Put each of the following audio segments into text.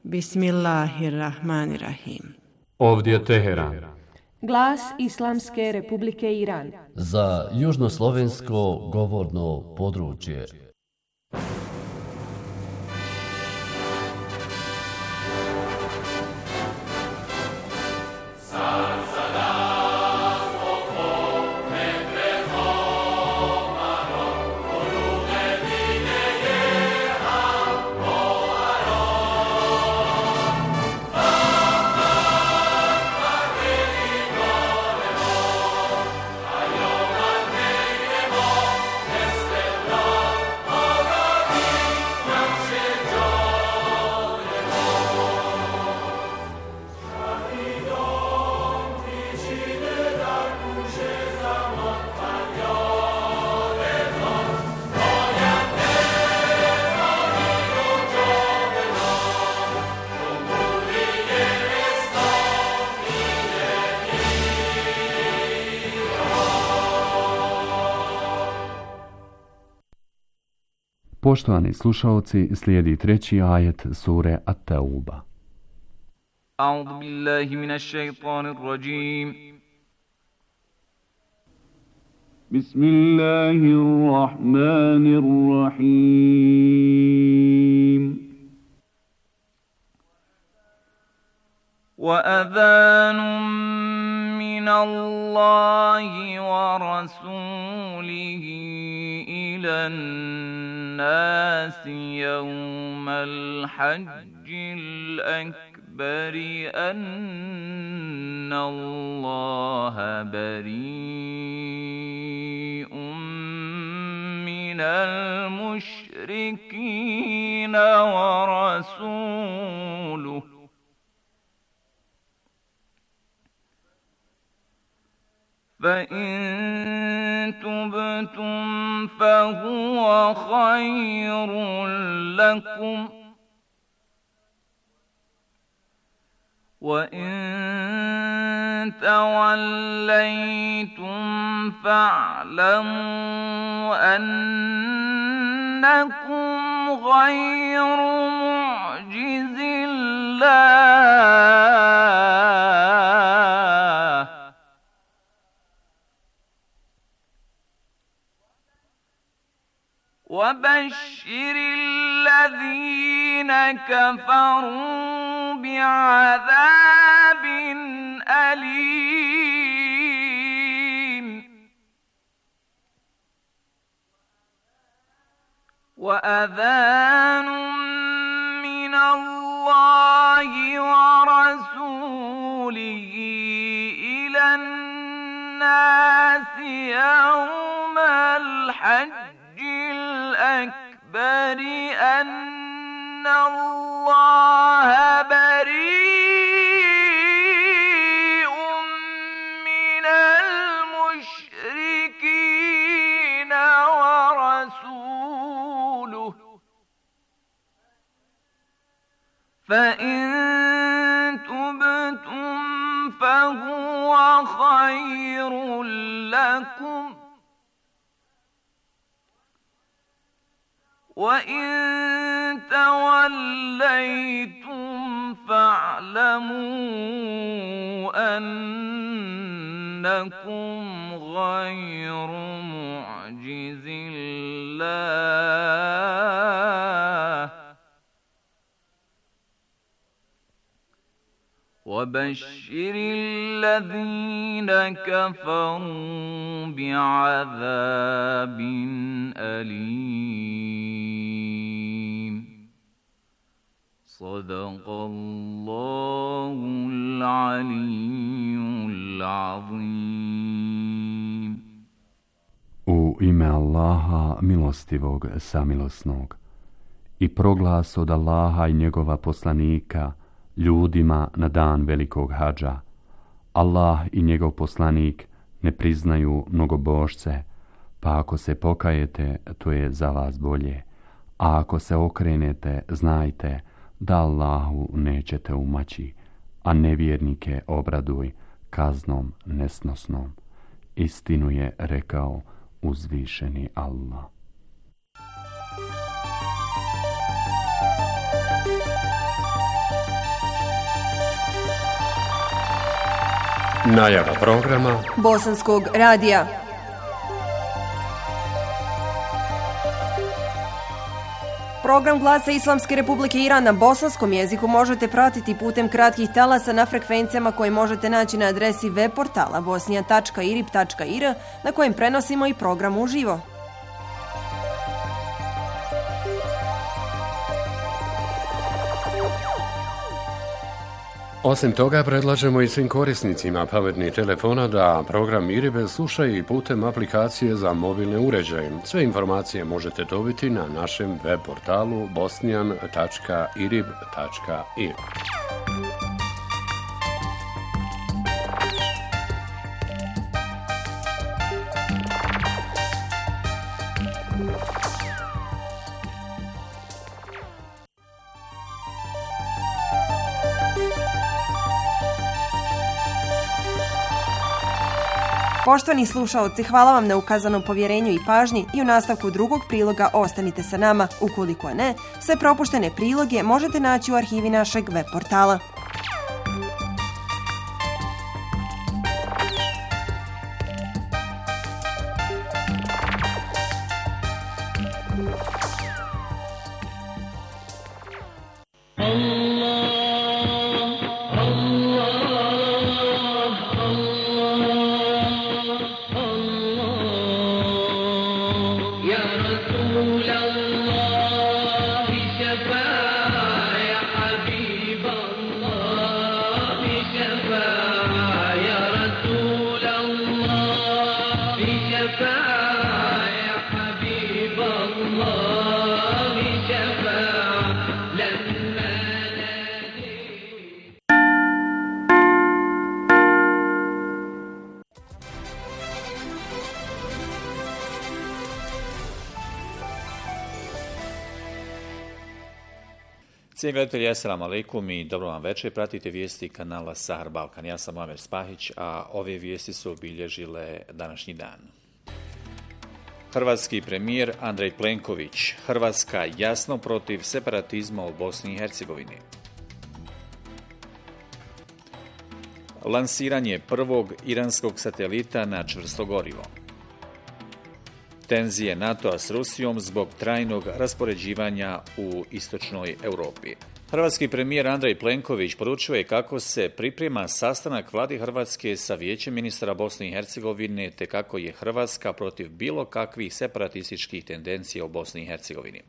Bismillahirrahmanirrahim. Ovdje je Teheran. Glas Islamske Republike Iran. Za južnoslovensko govorno područje. Poštovani slušalci, slijedi treći ajet sure At-Tauba. A'udhu billahi minash shaitanir rajim. Bismillahirrahmanirrahim. Wa adhanun min Allahi wa rasulihi ila الناس يوم الحج الأكبر أن الله بريء من المشركين ورسوله فإن تبتم فهو خير لكم وإن توليتم فاعلموا أنكم غير معجز الله وبشر الذين كفروا بعذاب أليم وأذان من الله ورسوله إلى الناس يوم الحج الأكبر أن الله بريء من المشركين ورسوله فإن تبتم فهو خير لكم وإن توليتم فاعلموا أنكم غير معجز الله وبشر الذين كفروا بعذاب أليم صدق الله العلي العظيم. U ime Allaha milostivog samilosnog. I proglas od Allaha i njegova poslanika ljudima na dan velikog hadža. Allah i njegov poslanik ne priznaju mnogobožce, pa ako se pokajete, to je za vas bolje. A ako se okrenete, znajte da Allahu nećete umaći, a nevjernike obraduj kaznom nesnosnom. Istinu je rekao uzvišeni Allah. Najava programa Bosanskog radija. Program Glasa Islamske Republike Iran na bosanskom jeziku možete pratiti putem kratkih talasa na frekvencijama koje možete naći na adresi web portala bosnijan.irib.ir na kojem prenosimo i program uživo. Osim toga, predlažemo i svim korisnicima pametnih telefona da program IRIB slušaju i putem aplikacije za mobilne uređaje. Sve informacije možete dobiti na našem web portalu bosnijan.irib.ir. Poštovani slušaoci, hvala vam na ukazanom povjerenju i pažnji i u nastavku drugog priloga ostanite sa nama. Ukoliko ne, sve propuštene priloge možete naći u arhivi našeg web portala. Cijenjeni gledatelji, assalamu alaikum i dobro vam večer. Pratite vijesti kanala Sahar Balkan. Ja sam Muamer Spahić, a ove vijesti su obilježile današnji dan. Hrvatski premijer Andrej Plenković. Hrvatska jasno protiv separatizma u Bosni i Hercegovini. Lansiranje prvog iranskog satelita na čvrsto gorivo. Tenzije NATO-a s Rusijom zbog trajnog raspoređivanja u istočnoj Europi. Hrvatski premijer Andrej Plenković poručio je kako se priprema sastanak vlade Hrvatske sa Vijećem ministara Bosne i Hercegovine te kako je Hrvatska protiv bilo kakvih separatističkih tendencija u Bosni i Hercegovini.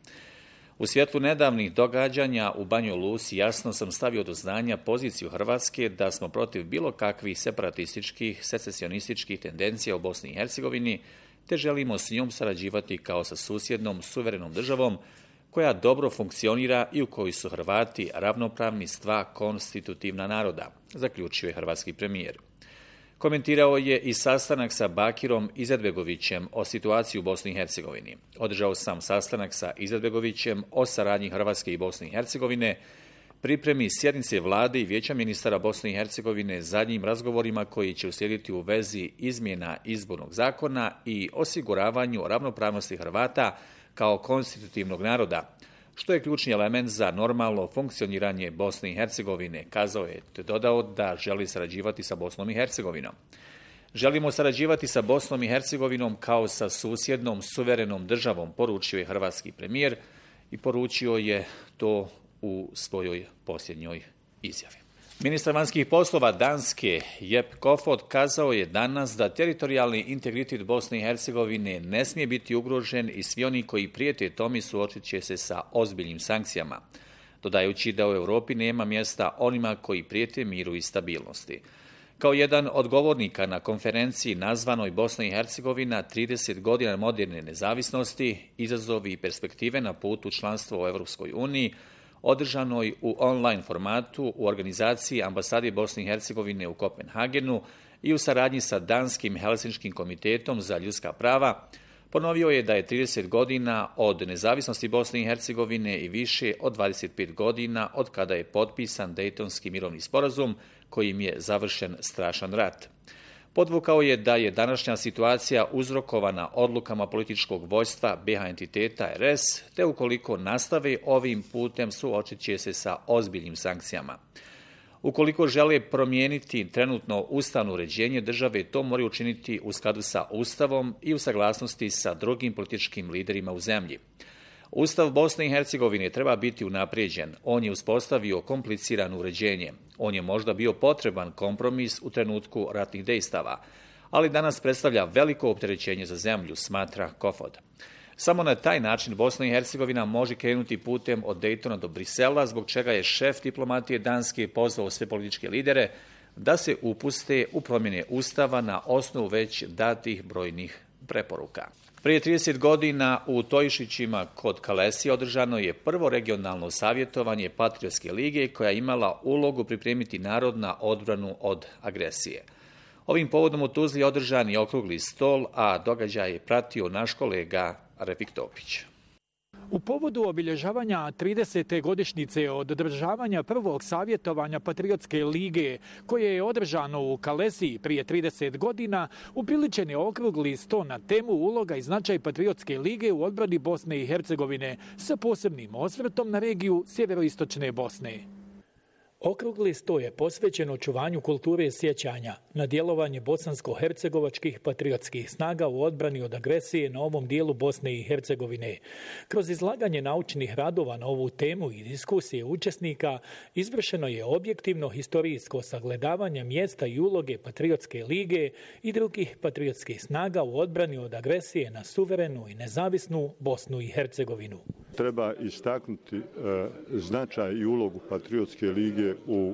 U svjetlu nedavnih događanja u Banjoj Luci jasno sam stavio do znanja poziciju Hrvatske da smo protiv bilo kakvih separatističkih, secesionističkih tendencija u Bosni i Hercegovini te želimo s njom sarađivati kao sa susjednom, suverenom državom koja dobro funkcionira i u kojoj su Hrvati ravnopravni s dva konstitutivna naroda, zaključio je hrvatski premijer. Komentirao je i sastanak sa Bakirom Izetbegovićem o situaciji u Bosni i Hercegovini. Održao sam sastanak sa Izetbegovićem o saradnji Hrvatske i Bosne i Hercegovine, pripremi sjednice vlade i Vijeća ministara Bosne i Hercegovine zadnjim razgovorima koji će uslijediti u vezi izmjena izbornog zakona i osiguravanju ravnopravnosti Hrvata kao konstitutivnog naroda, što je ključni element za normalno funkcioniranje Bosne i Hercegovine, kazao je te dodao da želi sarađivati sa Bosnom i Hercegovinom. Želimo sarađivati sa Bosnom i Hercegovinom kao sa susjednom, suverenom državom, poručio je hrvatski premijer i poručio je to u svojoj posljednjoj izjavi. Ministar vanjskih poslova Danske Jeppe Kofod kazao je danas da teritorijalni integritet Bosne i Hercegovine ne smije biti ugrožen i svi oni koji prijete tome suočit će se sa ozbiljnim sankcijama, dodajući da u Europi nema mjesta onima koji prijete miru i stabilnosti. Kao jedan od govornika na konferenciji nazvanoj Bosna i Hercegovina 30 godina moderne nezavisnosti, izazovi i perspektive na putu članstva u Europskoj uniji, održanoj u online formatu u organizaciji Ambasade Bosne i Hercegovine u Kopenhagenu i u saradnji sa Danskim Helsinškim komitetom za ljudska prava, ponovio je da je 30 godina od nezavisnosti Bosne i Hercegovine i više od 25 godina od kada je potpisan Dejtonski mirovni sporazum kojim je završen strašan rat. Podvukao je da je današnja situacija uzrokovana odlukama političkog vođstva BiH entiteta RS, te ukoliko nastave ovim putem suočit će se sa ozbiljnim sankcijama. Ukoliko žele promijeniti trenutno ustavno uređenje države, to moraju učiniti u skladu sa Ustavom i u saglasnosti sa drugim političkim liderima u zemlji. Ustav Bosne i Hercegovine treba biti unaprijeđen. On je uspostavio komplicirano uređenje. On je možda bio potreban kompromis u trenutku ratnih dejstava, ali danas predstavlja veliko opterećenje za zemlju, smatra Kofod. Samo na taj način Bosna i Hercegovina može krenuti putem od Dejtona do Brisela, zbog čega je šef diplomatije Danske pozvao sve političke lidere da se upuste u promjene Ustava na osnovu već datih brojnih preporuka. Prije 30 godina u Tojišićima kod Kalesi održano je prvo regionalno savjetovanje Patriotske lige koja je imala ulogu pripremiti narod na odbranu od agresije. Ovim povodom u Tuzli održan je okrugli stol, a događaj je pratio naš kolega Refik Topić. U povodu obilježavanja 30. godišnjice od održavanja prvog savjetovanja Patriotske lige, koje je održano u Kalesi prije 30 godina, upriličen je okrugli sto na temu uloga i značaj Patriotske lige u odbrani Bosne i Hercegovine, sa posebnim osvrtom na regiju sjeveroistočne Bosne. Okrugli sto je posvećen očuvanju kulture sjećanja na djelovanje bosansko-hercegovačkih patriotskih snaga u odbrani od agresije na ovom dijelu Bosne i Hercegovine. Kroz izlaganje naučnih radova na ovu temu i diskusije učesnika izvršeno je objektivno historijsko sagledavanje mjesta i uloge Patriotske lige i drugih patriotskih snaga u odbrani od agresije na suverenu i nezavisnu Bosnu i Hercegovinu. Treba istaknuti značaj i ulogu Patriotske lige u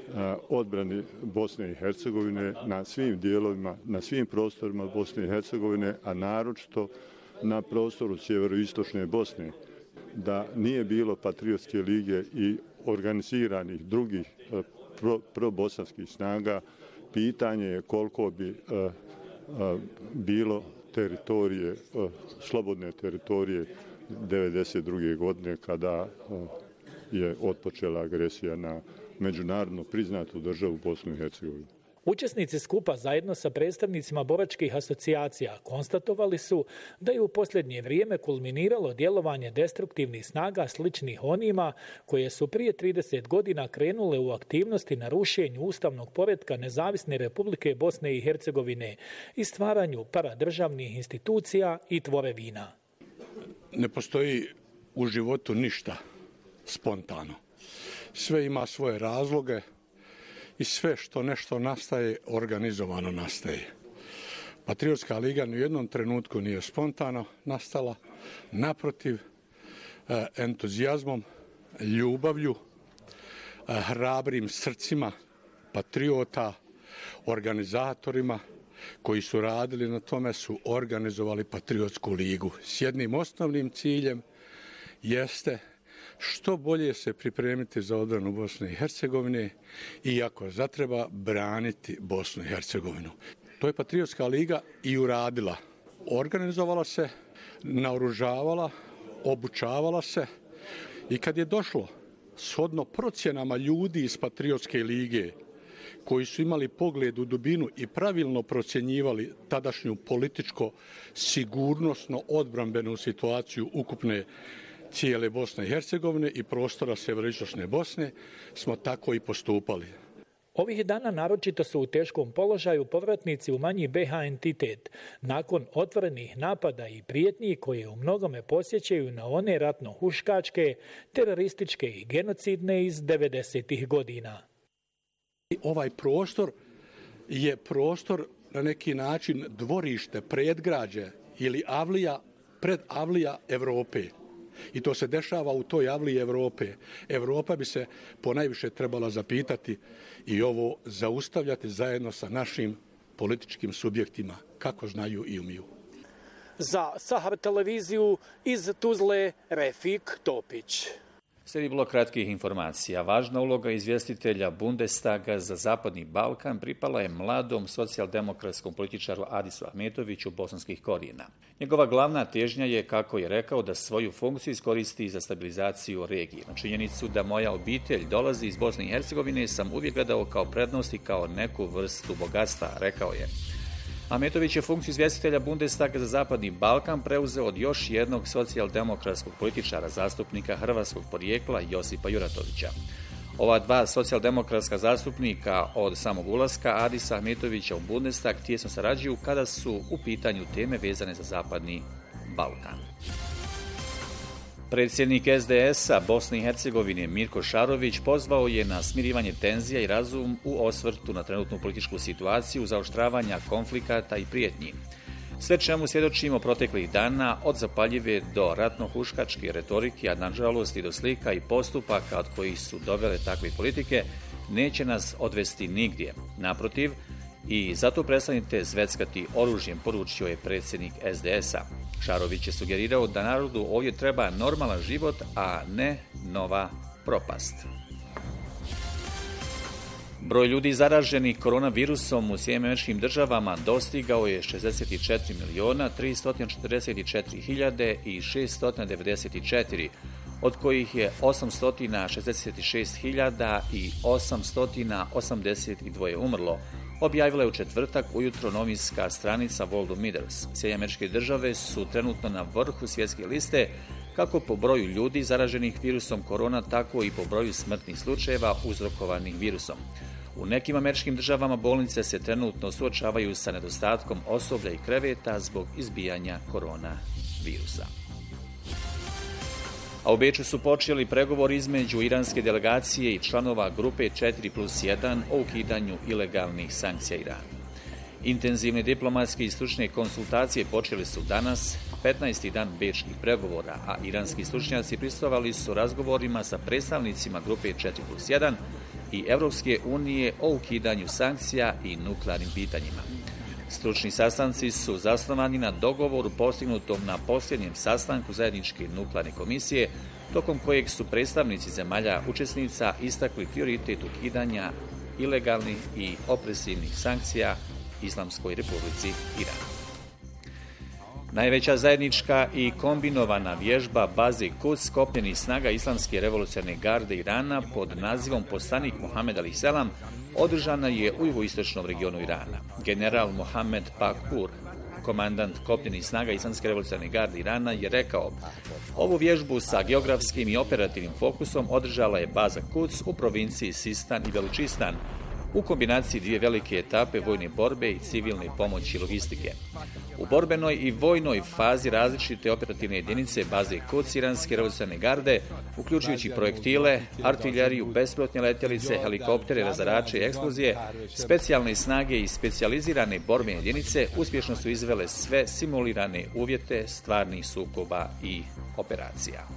odbrani Bosne i Hercegovine na svim dijelovima, na svim prostorima Bosne i Hercegovine, a naročito na prostoru sjeveroistočne Bosne. Da nije bilo Patriotske lige i organiziranih drugih probosanskih snaga, pitanje je koliko bi bilo teritorije, slobodne teritorije 1992. godine kada je otpočela agresija na međunarodno priznatu državu Bosnu i Hercegovinu. Učesnici skupa zajedno sa predstavnicima boračkih asocijacija konstatovali su da je u posljednje vrijeme kulminiralo djelovanje destruktivnih snaga sličnih onima koje su prije 30 godina krenule u aktivnosti na rušenju ustavnog poretka Nezavisne Republike Bosne i Hercegovine i stvaranju paradržavnih institucija i tvorevina. Ne postoji u životu ništa spontano. Sve ima svoje razloge i sve što nešto nastaje, organizovano nastaje. Patriotska liga ni u jednom trenutku nije spontano nastala, naprotiv, entuzijazmom, ljubavlju, hrabrim srcima patriota, organizatorima koji su radili na tome su organizovali Patriotsku ligu. S jednim osnovnim ciljem jeste što bolje se pripremiti za odbranu Bosne i Hercegovine i ako zatreba braniti Bosnu i Hercegovinu. To je Patriotska liga i uradila. Organizovala se, naoružavala, obučavala se i kad je došlo shodno procjenama ljudi iz Patriotske lige koji su imali pogled u dubinu i pravilno procjenjivali tadašnju političko sigurnosno odbrambenu situaciju ukupne cijele Bosne i Hercegovine i prostora sjeveroistočne Bosne, smo tako i postupali. Ovih dana naročito su u teškom položaju povratnici u manji BH entitet, nakon otvorenih napada i prijetnji koje u mnogome posjećaju na one ratno-huškačke, terorističke i genocidne iz 90. godina. Ovaj prostor je prostor na neki način dvorište, predgrađe ili avlija, predavlija Europe. I to se dešava u toj avliji Europe. Europa bi se ponajviše trebala zapitati i ovo zaustavljati zajedno sa našim političkim subjektima, kako znaju i umiju. Za Sahar televiziju iz Tuzle, Refik Topić. Slijedi blok kratkih informacija. Važna uloga izvjestitelja Bundestaga za Zapadni Balkan pripala je mladom socijaldemokratskom političaru Adisu Ahmetoviću bosanskih korijena. Njegova glavna težnja je, kako je rekao, da svoju funkciju iskoristi za stabilizaciju regije. Na činjenicu da moja obitelj dolazi iz Bosne i Hercegovine sam uvijek gledao kao prednost i kao neku vrstu bogatstva, rekao je. Ahmetović je funkciju izvjestitelja Bundestaga za Zapadni Balkan preuzeo od još jednog socijaldemokratskog političara, zastupnika hrvatskog porijekla Josipa Juratovića. Ova dva socijaldemokratska zastupnika od samog ulaska Adisa Ahmetovića u Bundestag tijesno sarađuju kada su u pitanju teme vezane za Zapadni Balkan. Predsjednik SDS-a Bosne i Hercegovine Mirko Šarović pozvao je na smirivanje tenzija i razum u osvrtu na trenutnu političku situaciju, zaoštravanja konflikata i prijetnji. Sve čemu svjedočimo proteklih dana, od zapaljive do ratno-huškačke retorike, a nažalost i do slika i postupaka od kojih su dovele takve politike, neće nas odvesti nigdje. Naprotiv, i zato prestanite zveckati oružjem, poručio je predsjednik SDS-a. Šarović je sugerirao da narodu ovdje treba normalan život, a ne nova propast. Broj ljudi zaraženih koronavirusom u SAD dostigao je 64.344.694, od kojih je 866.882 umrlo, objavila je u četvrtak ujutro novinska stranica World of Meters. SAD su trenutno na vrhu svjetske liste kako po broju ljudi zaraženih virusom korona, tako i po broju smrtnih slučajeva uzrokovanih virusom. U nekim američkim državama bolnice se trenutno suočavaju sa nedostatkom osoblja i kreveta zbog izbijanja koronavirusa. A u Beču su počeli pregovori između iranske delegacije i članova grupe 4+1 o ukidanju ilegalnih sankcija Iranu. Intenzivne diplomatske i stručne konsultacije počeli su danas, 15. dan bečkih pregovora, a iranski stručnjaci prisustvovali su razgovorima sa predstavnicima grupe 4+1 i Europske unije o ukidanju sankcija i nuklearnim pitanjima. Stručni sastanci su zasnovani na dogovoru postignutom na posljednjem sastanku zajedničke nuklearne komisije, tokom kojeg su predstavnici zemalja učesnica istakli prioritet ukidanja ilegalnih i opresivnih sankcija Islamskoj Republici Iran. Najveća zajednička i kombinovana vježba baze Quds kopnenih snaga Islamske revolucionarne garde Irana pod nazivom Poslanik Mohamed alaih selam održana je u jugoistočnom regionu Irana. General Mohamed Pakpur, komandant kopnenih snaga Islamske revolucionarne garde Irana, je rekao: ovu vježbu sa geografskim i operativnim fokusom održala je baza Quds u provinciji Sistan i Belučistan, u kombinaciji dvije velike etape vojne borbe i civilne pomoći i logistike. U borbenoj i vojnoj fazi različite operativne jedinice baze Quds iranske revolucionarne garde, uključujući projektile, artiljeriju, bespilotne letjelice, helikoptere, razarače i eksplozije, specijalne snage i specijalizirane borbene jedinice uspješno su izvele sve simulirane uvjete stvarnih sukoba i operacija.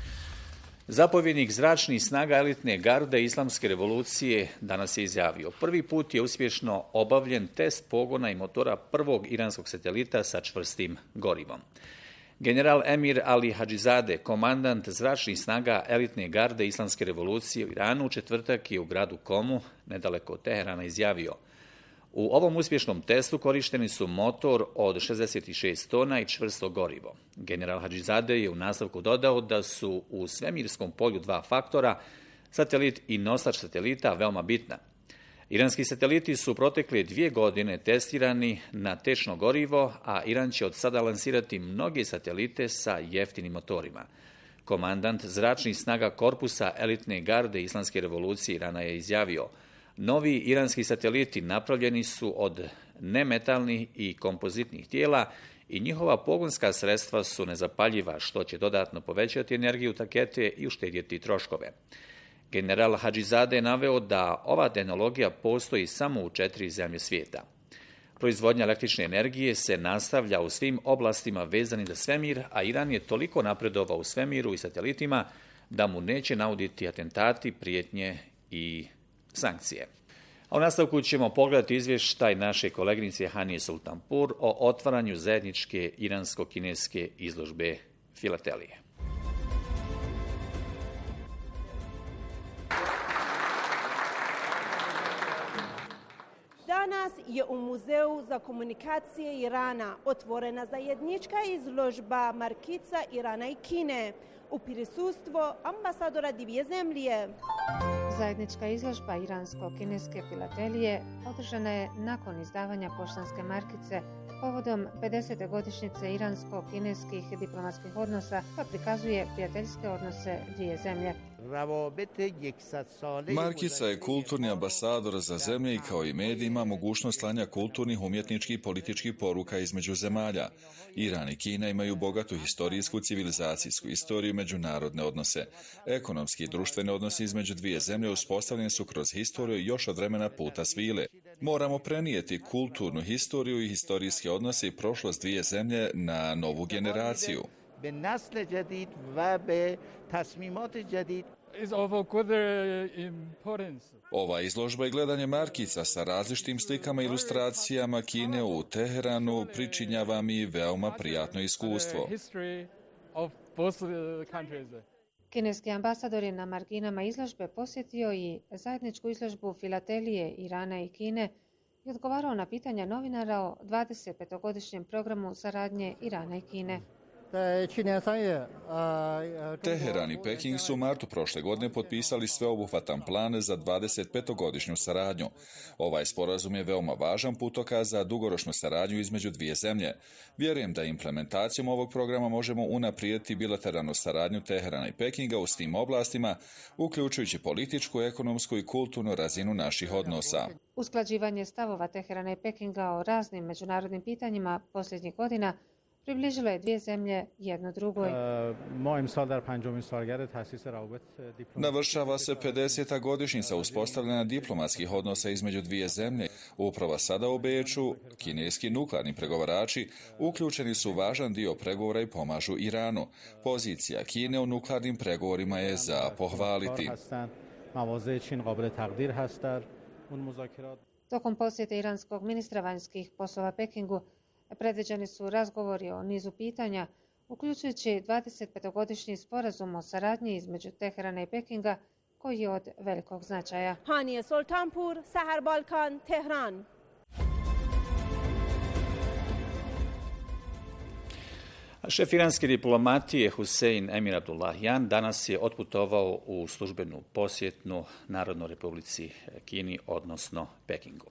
Zapovjednik zračnih snaga elitne garde Islamske revolucije danas je izjavio: prvi put je uspješno obavljen test pogona i motora prvog iranskog satelita sa čvrstim gorivom. General Emir Ali Hadžizade, komandant zračnih snaga elitne garde Islamske revolucije u Iranu, u četvrtak je u gradu Komu, nedaleko od Teherana, izjavio: u ovom uspješnom testu korišteni su motor od 66 tona i čvrsto gorivo. General Hadžizade je u nastavku dodao da su u svemirskom polju dva faktora, satelit i nosač satelita, veoma bitna. Iranski sateliti su protekle 2 godine testirani na tečno gorivo, a Iran će od sada lansirati mnoge satelite sa jeftinim motorima. Komandant zračnih snaga korpusa elitne garde Islamske revolucije Irana je izjavio: novi iranski sateliti napravljeni su od nemetalnih i kompozitnih tijela i njihova pogonska sredstva su nezapaljiva, što će dodatno povećati energiju rakete i uštedjeti troškove. General Hadžizade je naveo da ova tehnologija postoji samo u 4 zemlje svijeta. Proizvodnja električne energije se nastavlja u svim oblastima vezanim za svemir, a Iran je toliko napredovao u svemiru i satelitima da mu neće nauditi atentati, prijetnje i sankcije. A u nastavku ćemo pogledati izvještaj naše koleginice Hanije Sultanpur o otvaranju zajedničke iransko-kineske izložbe filatelije. Danas je u Muzeju za komunikacije Irana otvorena zajednička izložba markica Irana i Kine u prisustvu ambasadora dvije zemlje. Zajednička izložba iransko-kineske filatelije održana je nakon izdavanja poštanske markice povodom 50. godišnjice iransko-kineskih diplomatskih odnosa, koja prikazuje prijateljske odnose dvije zemlje. Markica je kulturni ambasador za zemlje i kao i medij ima mogućnost slanja kulturnih, umjetničkih i političkih poruka između zemalja. Iran i Kina imaju bogatu historijsku, civilizacijsku istoriju, međunarodne odnose. Ekonomski i društvene odnose između dvije zemlje uspostavljeni su kroz historiju još od vremena Puta svile. Moramo prenijeti kulturnu historiju i historijske odnose i prošlost dvije zemlje na novu generaciju. Ova izložba i gledanje markica sa različitim slikama i ilustracijama Kine u Teheranu pričinjava mi veoma prijatno iskustvo. Kineski ambasador je na marginama izložbe posjetio i zajedničku izložbu Filatelije Irana i Kine i odgovarao na pitanja novinara o 25-godišnjem programu saradnje Irana i Kine. Teheran i Peking su u martu prošle godine potpisali sveobuhvatan plan za 25-godišnju saradnju. Ovaj sporazum je veoma važan putokaz za dugoročnu saradnju između dvije zemlje. Vjerujem da implementacijom ovog programa možemo unaprijediti bilateralnu saradnju Teherana i Pekinga u svim oblastima, uključujući političku, ekonomsku i kulturnu razinu naših odnosa. Usklađivanje stavova Teherana i Pekinga o raznim međunarodnim pitanjima posljednjih godina približilo je dvije zemlje jedno drugoj. Navršava se 50. godišnjica uspostavljanja diplomatskih odnosa između dvije zemlje. Upravo sada u Beču kineski nuklearni pregovarači uključeni su u važan dio pregovora i pomažu Iranu. Pozicija Kine u nuklearnim pregovorima je za pohvaliti. Tokom posjete iranskog ministra vanjskih poslova Pekingu predviđeni su razgovori o nizu pitanja, uključujući 25-godišnji sporazum o saradnji između Teherana i Pekinga, koji je od velikog značaja. Haniye Sultanpur, Sahar Balkan, Tehran. Šef iranske diplomatije Husein Emir Abdullahian danas je otputovao u službenu posjetnu Narodnoj Republici Kini, odnosno Pekingu.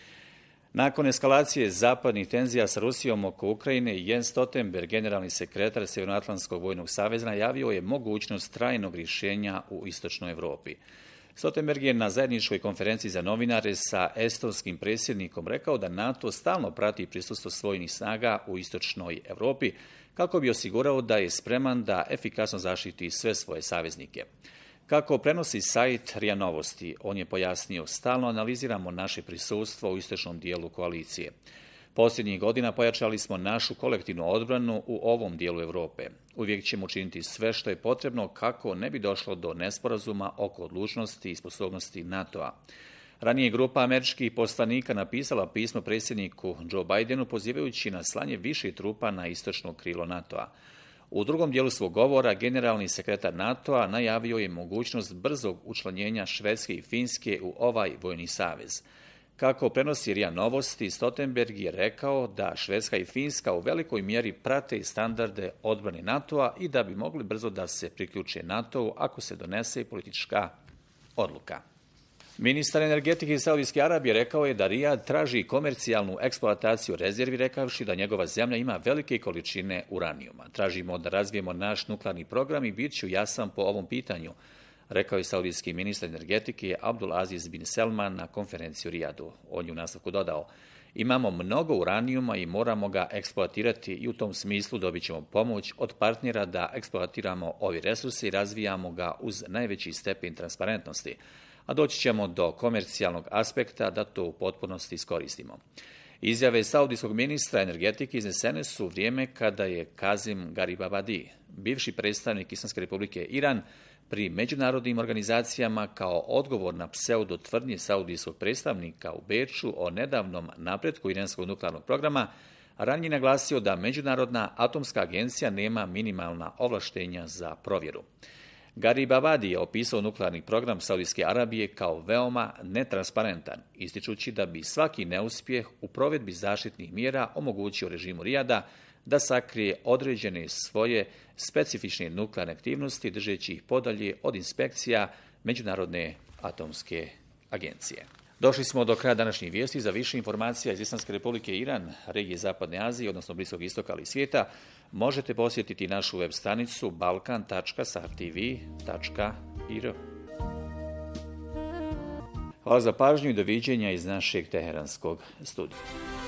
Nakon eskalacije zapadnih tenzija sa Rusijom oko Ukrajine, Jens Stoltenberg, generalni sekretar Sjevernoatlantskog vojnog saveza, najavio je mogućnost trajnog rješenja u istočnoj Europi. Stoltenberg je na zajedničkoj konferenciji za novinare sa estonskim predsjednikom rekao da NATO stalno prati prisustvo svojih snaga u istočnoj Europi kako bi osigurao da je spreman da efikasno zaštiti sve svoje saveznike. Kako prenosi sajt RIA Novosti, on je pojasnio, stalno analiziramo naše prisustvo u istočnom dijelu koalicije. Posljednjih godina pojačali smo našu kolektivnu odbranu u ovom dijelu Europe. Uvijek ćemo učiniti sve što je potrebno kako ne bi došlo do nesporazuma oko odlučnosti i sposobnosti NATO-a. Ranije grupa američkih poslanika napisala pismo predsjedniku Joe Bidenu pozivajući na slanje više trupa na istočno krilo NATO-a. U drugom dijelu svog govora generalni sekretar NATO-a najavio je mogućnost brzog učlanjenja Švedske i Finske u ovaj vojni savez. Kako prenosi RIA Novosti, Stoltenberg je rekao da Švedska i Finska u velikoj mjeri prate standarde odbrane NATO-a i da bi mogli brzo da se priključe NATO-u ako se donese politička odluka. Ministar energetike iz Saudijske Arabije rekao je da Rijad traži komercijalnu eksploataciju rezervi, rekavši da njegova zemlja ima velike količine uranijuma. Tražimo da razvijemo naš nuklearni program i bit ću jasan po ovom pitanju, rekao je saudijski ministar energetike Abdul Aziz bin Selman na konferenciji u Rijadu. On je u nastavku dodao: imamo mnogo uranijuma i moramo ga eksploatirati i u tom smislu dobit ćemo pomoć od partnera da eksploatiramo ovi resurse i razvijamo ga uz najveći stepen transparentnosti, a doći ćemo do komercijalnog aspekta da to u potpunosti iskoristimo. Izjave saudijskog ministra energetike iznesene su u vrijeme kada je Kazim Garibabadi, bivši predstavnik Islamske republike Iran, pri međunarodnim organizacijama kao odgovor na pseudo tvrdnje saudijskog predstavnika u Beču o nedavnom napretku iranskog nuklearnog programa, ranije naglasio da Međunarodna atomska agencija nema minimalna ovlaštenja za provjeru. Garibabadi je opisao nuklearni program Saudijske Arabije kao veoma netransparentan, ističući da bi svaki neuspjeh u provedbi zaštitnih mjera omogućio režimu Rijada da sakrije određene svoje specifične nuklearne aktivnosti, držeći ih podalje od inspekcija Međunarodne atomske agencije. Došli smo do kraja današnjih vijesti. Za više informacija iz Islamske republike Iran, regije Zapadne Azije, odnosno Bliskog istoka ali i svijeta, možete posjetiti našu web stranicu balkan.sahartv.com. ir. Hvala za pažnju i doviđenja iz našeg teheranskog studija.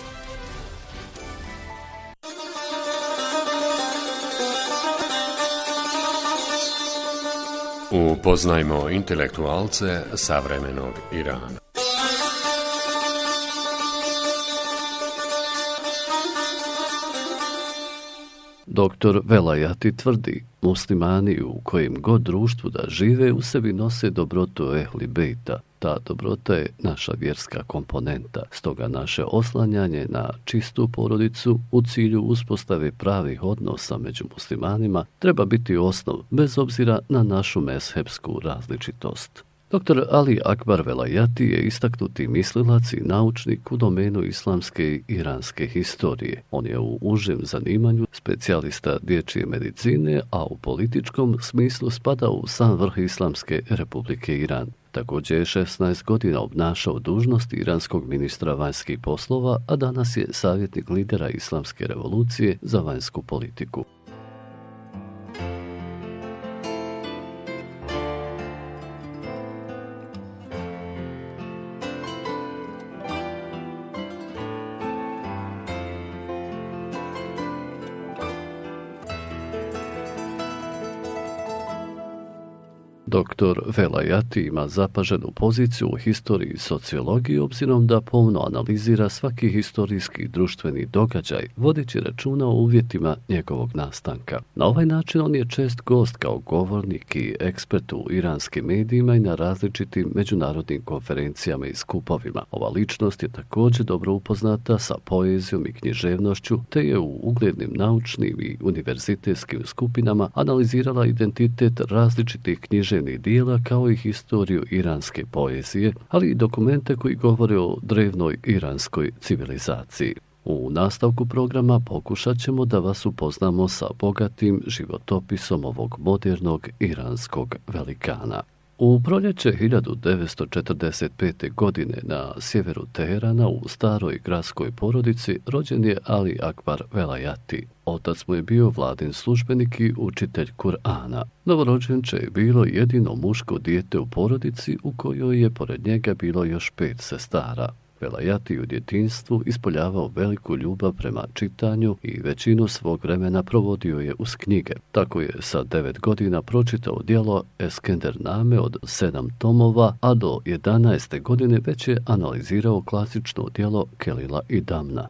Upoznajmo intelektualce savremenog Irana. Doktor Velayati tvrdi, muslimani u kojem god društvu da žive u sebi nose dobrotu ehli bejta. Ta dobrota je naša vjerska komponenta, stoga naše oslanjanje na čistu porodicu u cilju uspostave pravih odnosa među muslimanima treba biti osnov, bez obzira na našu mezhebsku različitost. Dr. Ali Akbar Velayati je istaknuti mislilac i naučnik u domenu islamske i iranske historije. On je u užem zanimanju specijalista dječje medicine, a u političkom smislu spada u sam vrh Islamske republike Iran. Također je 16 godina obnašao dužnost iranskog ministra vanjskih poslova, a danas je savjetnik lidera Islamske revolucije za vanjsku politiku. Dr. Velayati ima zapaženu poziciju u historiji i sociologiji obzirom da pomno analizira svaki historijski društveni događaj, vodeći računa o uvjetima njegovog nastanka. Na ovaj način on je čest gost kao govornik i ekspert u iranskim medijima i na različitim međunarodnim konferencijama i skupovima. Ova ličnost je također dobro upoznata sa poezijom i književnošću, te je u uglednim naučnim i univerzitetskim skupinama analizirala identitet različitih književnih dijela kao i historiju iranske poezije, ali i dokumente koji govore o drevnoj iranskoj civilizaciji. U nastavku programa pokušat ćemo da vas upoznamo sa bogatim životopisom ovog modernog iranskog velikana. U proljeće 1945. godine na sjeveru Teherana u staroj gradskoj porodici rođen je Ali Akbar Velayati. Otac mu je bio vladin službenik i učitelj Kur'ana. Novorođenče je bilo jedino muško dijete u porodici u kojoj je pored njega bilo još 5 sestara. Velayati u djetinjstvu ispoljavao veliku ljubav prema čitanju i većinu svog vremena provodio je uz knjige. Tako je sa 9 godina pročitao djelo Eskendername od 7 tomova, a do 11. godine već je analizirao klasično djelo Kelila i Damna.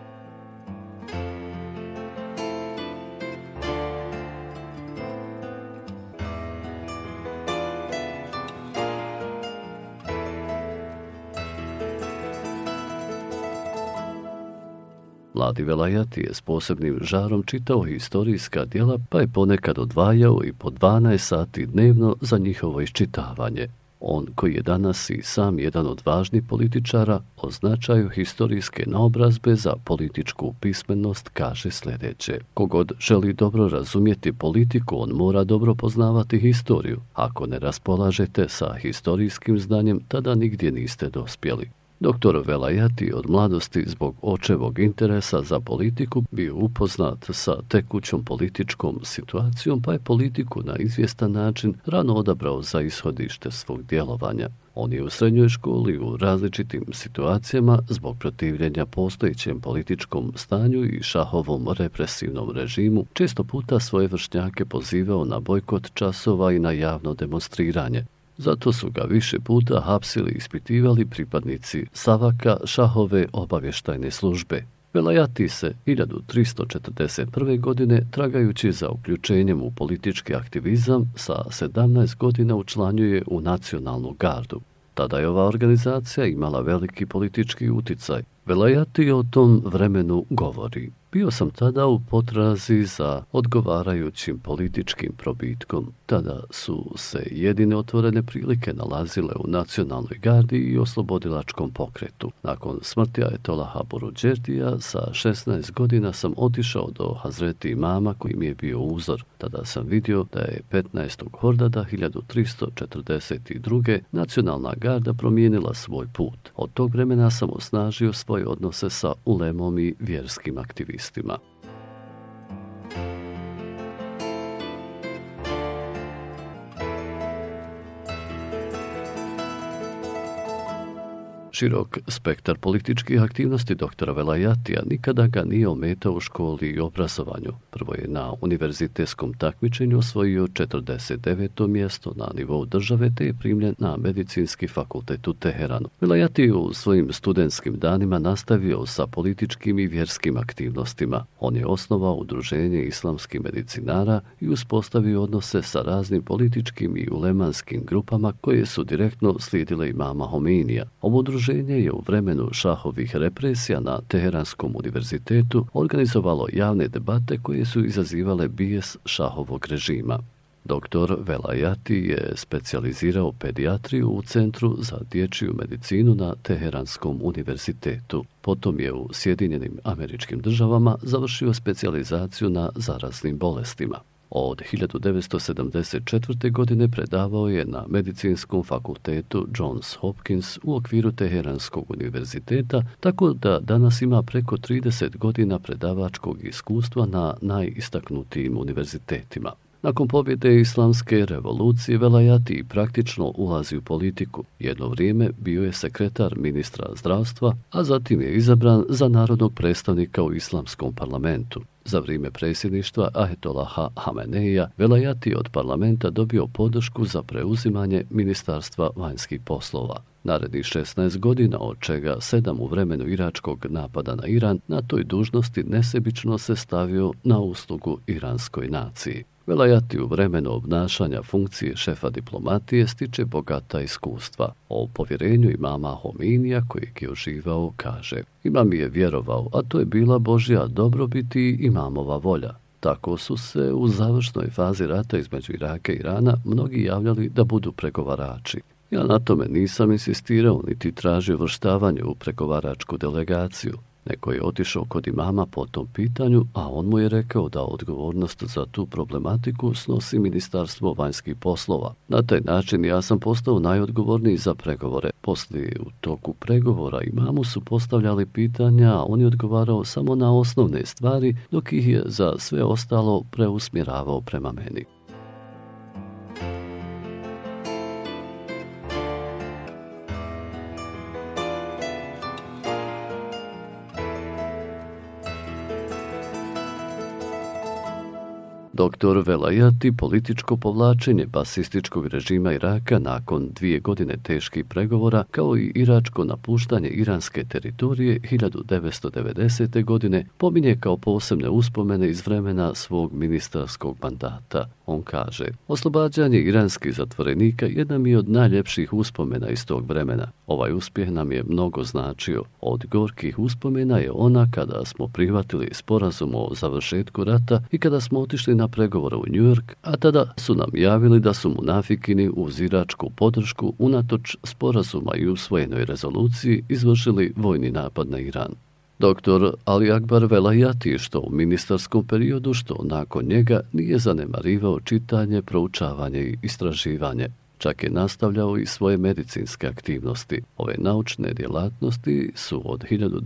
Mladi Velayati je s posebnim žarom čitao historijska djela, pa je ponekad odvajao i po 12 sati dnevno za njihovo iščitavanje. On, koji je danas i sam jedan od važnih političara, o značaju historijske naobrazbe za političku pismenost kaže sljedeće. Kogod želi dobro razumjeti politiku, on mora dobro poznavati historiju. Ako ne raspolažete sa historijskim znanjem, tada nigdje niste dospjeli. Doktor Velayati od mladosti zbog očevog interesa za politiku bio upoznat sa tekućom političkom situacijom, pa je politiku na izvjestan način rano odabrao za ishodište svog djelovanja. On je u srednjoj školi u različitim situacijama zbog protivljenja postojećem političkom stanju i šahovom represivnom režimu često puta svoje vršnjake pozivao na bojkot časova i na javno demonstriranje. Zato su ga više puta hapsili i ispitivali pripadnici Savaka, šahove obavještajne službe. Velayati se 1341. godine, tragajući za uključenjem u politički aktivizam, sa 17 godina učlanjuje u nacionalnu gardu. Tada je ova organizacija imala veliki politički uticaj. Velayati o tom vremenu govori. Bio sam tada u potrazi za odgovarajućim političkim probitkom. Tada su se jedine otvorene prilike nalazile u nacionalnoj gardi i oslobodilačkom pokretu. Nakon smrti ajetolaha Boruđerdija sa 16 godina sam otišao do Hazreti Imama koji mi je bio uzor. Tada sam vidio da je 15. Hordada 1342. nacionalna garda promijenila svoj put. Od tog vremena sam osnažio svoje odnose sa ulemom i vjerskim aktivistima. Širok spektar političkih aktivnosti doktora Velayatija nikada ga nije ometao u školi i obrazovanju. Prvo je na univerzitetskom takmičenju osvojio 49. mjesto na nivou države te je primljen na medicinski fakultet u Teheranu. Velayati u svojim studentskim danima nastavio sa političkim i vjerskim aktivnostima. On je osnovao udruženje islamskih medicinara i uspostavio odnose sa raznim političkim i ulemanskim grupama koje su direktno slijedile imama Homeinija. Ovo udruženje je u vremenu šahovih represija na Teheranskom univerzitetu organizovalo javne debate koje su izazivale bijes šahovog režima. Doktor Velayati je specijalizirao pedijatriju u Centru za dječju medicinu na Teheranskom univerzitetu. Potom je u Sjedinjenim Američkim Državama završio specijalizaciju na zaraznim bolestima. Od 1974. godine predavao je na Medicinskom fakultetu Johns Hopkins u okviru Teheranskog univerziteta, tako da danas ima preko 30 godina predavačkog iskustva na najistaknutijim univerzitetima. Nakon pobjede islamske revolucije Velayati praktično ulazi u politiku. Jedno vrijeme bio je sekretar ministra zdravstva, a zatim je izabran za narodnog predstavnika u islamskom parlamentu. Za vrijeme predsjedništva Ajetollaha Hameneija, Velayati od parlamenta dobio podršku za preuzimanje Ministarstva vanjskih poslova. Narednih 16 godina, od čega 7 u vremenu iračkog napada na Iran, na toj dužnosti nesebično se stavio na uslugu iranskoj naciji. Velayati u vremenu obnašanja funkcije šefa diplomatije stiče bogata iskustva. O povjerenju imama Homeinija, kojeg je uživao, kaže: Imam je vjerovao, a to je bila Božja dobrobit i imamova volja. Tako su se u završnoj fazi rata između Iraka i Irana mnogi javljali da budu pregovarači. Ja na tome nisam insistirao niti tražio vrštavanje u pregovaračku delegaciju. Neko je otišao kod imama po tom pitanju, a on mu je rekao da odgovornost za tu problematiku snosi Ministarstvo vanjskih poslova. Na taj način ja sam postao najodgovorniji za pregovore. Poslije u toku pregovora imamu su postavljali pitanja, a on je odgovarao samo na osnovne stvari, dok ih je za sve ostalo preusmjeravao prema meni. Doktor Velayati političko povlačenje basističkog režima Iraka nakon 2 godine teških pregovora, kao i iračko napuštanje iranske teritorije 1990. godine, pominje kao posebne uspomene iz vremena svog ministarskog mandata. On kaže: oslobađanje iranskih zatvorenika jedna mi je od najljepših uspomena iz tog vremena. Ovaj uspjeh nam je mnogo značio. Od gorkih uspomena je ona kada smo prihvatili sporazum o završetku rata i kada smo otišli na pregovore u New York, a tada su nam javili da su munafikini uz iračku podršku unatoč sporazuma i usvojenoj rezoluciji izvršili vojni napad na Iran. Dr. Ali Akbar Velayati, što u ministarskom periodu, što nakon njega, nije zanemarivao čitanje, proučavanje i istraživanje. Čak je nastavljao i svoje medicinske aktivnosti. Ove naučne djelatnosti su od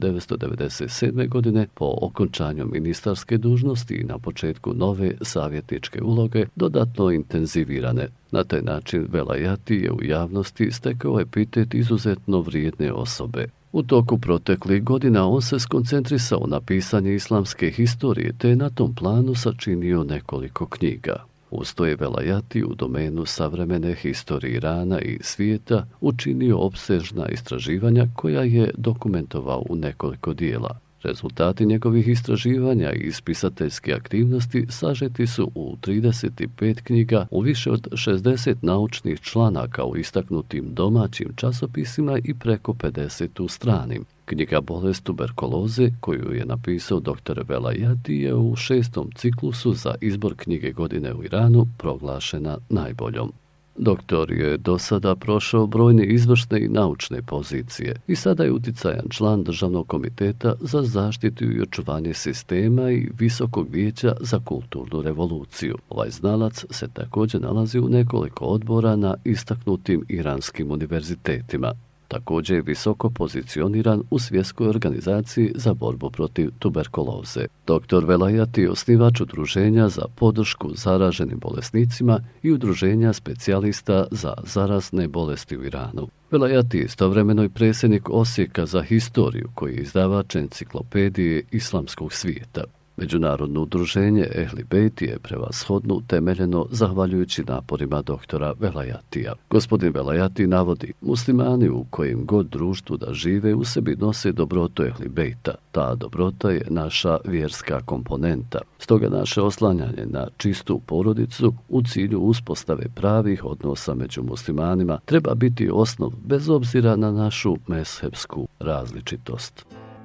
1997. godine po okončanju ministarske dužnosti i na početku nove savjetničke uloge dodatno intenzivirane. Na taj način Velayati je u javnosti stekao epitet izuzetno vrijedne osobe. U toku proteklih godina on se skoncentrisao na pisanje islamske historije te je na tom planu sačinio nekoliko knjiga. Usto je Velayati u domenu savremene historije Irana i svijeta učinio opsežna istraživanja koja je dokumentovao u nekoliko dijela. Rezultati njegovih istraživanja i spisateljske aktivnosti sažeti su u 35 knjiga u više od 60 naučnih članaka u istaknutim domaćim časopisima i preko 50 u stranim. Knjiga Bolest tuberkuloze, koju je napisao dr. Velayati, je u 6. ciklusu za izbor knjige godine u Iranu proglašena najboljom. Doktor je do sada prošao brojne izvršne i naučne pozicije i sada je uticajan član Državnog komiteta za zaštitu i očuvanje sistema i Visokog vijeća za kulturnu revoluciju. Ovaj znalac se također nalazi u nekoliko odbora na istaknutim iranskim univerzitetima. Također je visoko pozicioniran u Svjetskoj organizaciji za borbu protiv tuberkuloze. Dr. Velayati je osnivač udruženja za podršku zaraženim bolesnicima i udruženja specijalista za zarazne bolesti u Iranu. Velayati je istovremeno i predsjednik Osijeka za historiju, koji je izdavač enciklopedije islamskog svijeta. Međunarodno udruženje Ehli Bejt je prevashodno utemeljeno zahvaljujući naporima doktora Velayatija. Gospodin Velayati navodi, muslimani u kojem god društvu da žive u sebi nose dobrotu Ehli Bejta. Ta dobrota je naša vjerska komponenta. Stoga naše oslanjanje na čistu porodicu u cilju uspostave pravih odnosa među muslimanima treba biti osnov bez obzira na našu mezhebsku različitost.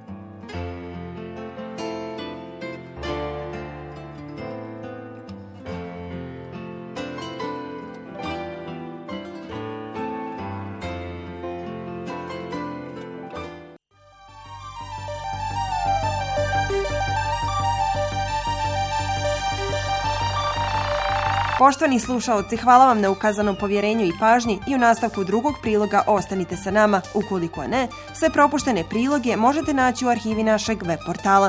Poštovani slušaoci, hvala vam na ukazanom povjerenju i pažnji i u nastavku drugog priloga ostanite sa nama. Ukoliko ne, sve propuštene priloge možete naći u arhivi našeg web portala.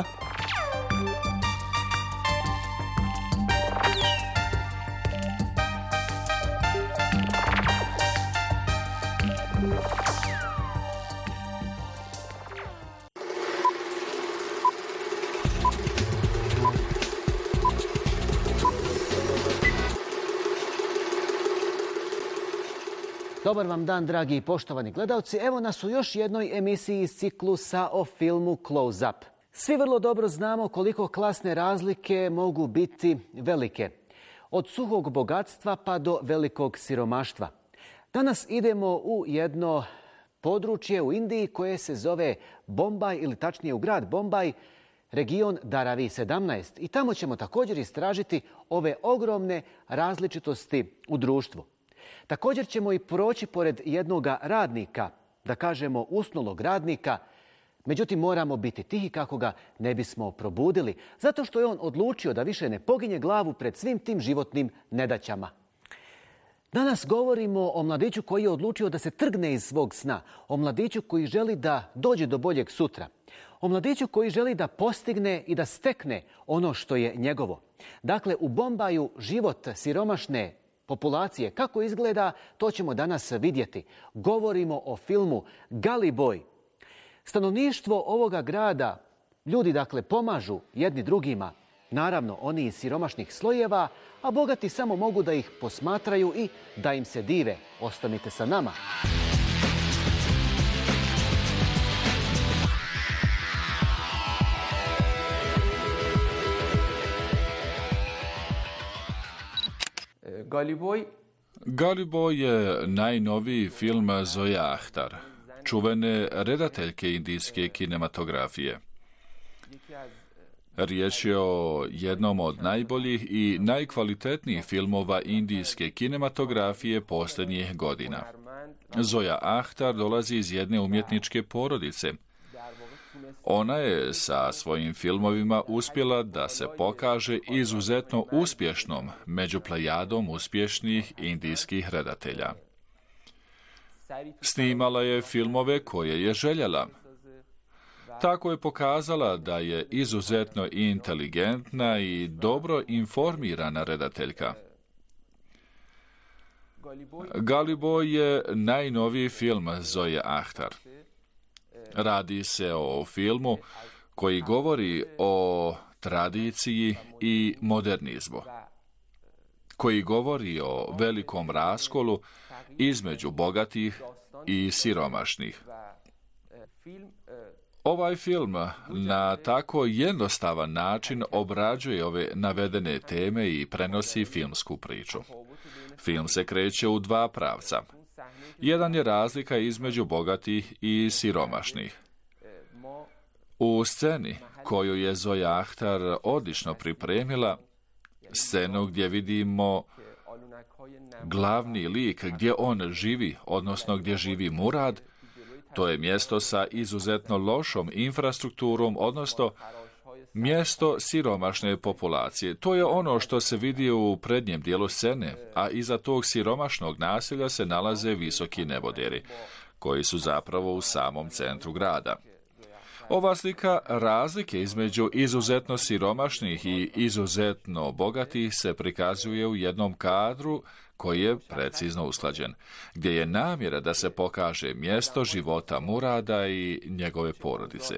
Dobar vam dan, dragi i poštovani gledalci. Evo nas u još jednoj emisiji iz ciklusa o filmu Close Up. Svi vrlo dobro znamo koliko klasne razlike mogu biti velike. Od suhog bogatstva pa do velikog siromaštva. Danas idemo u jedno područje u Indiji koje se zove Bombaj, ili tačnije u grad Bombaj, region Dharavi 17. I tamo ćemo također istražiti ove ogromne različitosti u društvu. Također ćemo i proći pored jednoga radnika, da kažemo usnulog radnika, međutim moramo biti tihi kako ga ne bismo probudili, zato što je on odlučio da više ne poginje glavu pred svim tim životnim nedaćama. Danas govorimo o mladiću koji je odlučio da se trgne iz svog sna, o mladiću koji želi da dođe do boljeg sutra, o mladiću koji želi da postigne i da stekne ono što je njegovo. Dakle, u Bombaju život siromašne populacije kako izgleda, to ćemo danas vidjeti. Govorimo o filmu Gully Boy. Stanovništvo ovoga grada, ljudi dakle pomažu jedni drugima, naravno oni iz siromašnih slojeva, a bogati samo mogu da ih posmatraju i da im se dive. Ostanite sa nama. Gully Boy je najnoviji film Zoe Akhtar, čuvene redateljke indijske kinematografije. Riječ je o jednom od najboljih i najkvalitetnijih filmova indijske kinematografije posljednjih godina. Zoe Akhtar dolazi iz jedne umjetničke porodice. Ona je sa svojim filmovima uspjela da se pokaže izuzetno uspješnom među plejadom uspješnih indijskih redatelja. Snimala je filmove koje je željela. Tako je pokazala da je izuzetno inteligentna i dobro informirana redateljka. Gully Boy je najnoviji film Zoe Akhtar. Radi se o filmu koji govori o tradiciji i modernizmu, koji govori o velikom raskolu između bogatih i siromašnih. Ovaj film na tako jednostavan način obrađuje ove navedene teme i prenosi filmsku priču. Film se kreće u dva pravca. Jedan je razlika između bogatih i siromašnih. U sceni koju je Zoe Akhtar odlično pripremila, scenu gdje vidimo glavni lik gdje on živi, odnosno gdje živi Murad, to je mjesto sa izuzetno lošom infrastrukturom, odnosno mjesto siromašne populacije. To je ono što se vidi u prednjem dijelu scene, a iza tog siromašnog naselja se nalaze visoki neboderi, koji su zapravo u samom centru grada. Ova slika razlike između izuzetno siromašnih i izuzetno bogatih se prikazuje u jednom kadru koji je precizno usklađen, gdje je namjera da se pokaže mjesto života Murada i njegove porodice.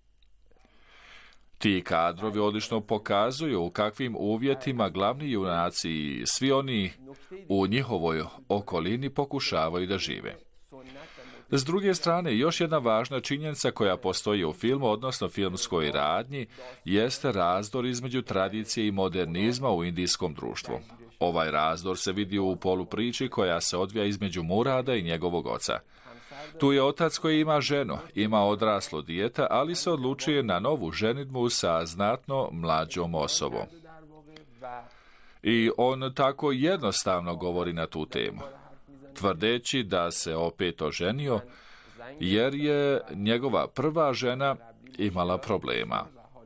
Ti kadrovi odlično pokazuju u kakvim uvjetima glavni junaci i svi oni u njihovoj okolini pokušavaju da žive. S druge strane, još jedna važna činjenica koja postoji u filmu, odnosno filmskoj radnji, jeste razdor između tradicije i modernizma u indijskom društvu. Ovaj razdor se vidi u polupriči koja se odvija između Murada i njegovog oca. Tu je otac koji ima ženu, ima odraslo dijete, ali se odlučuje na novu ženidbu sa znatno mlađom osobom. I on tako jednostavno govori na tu temu, tvrdeći da se opet oženio, jer je njegova prva žena imala problema.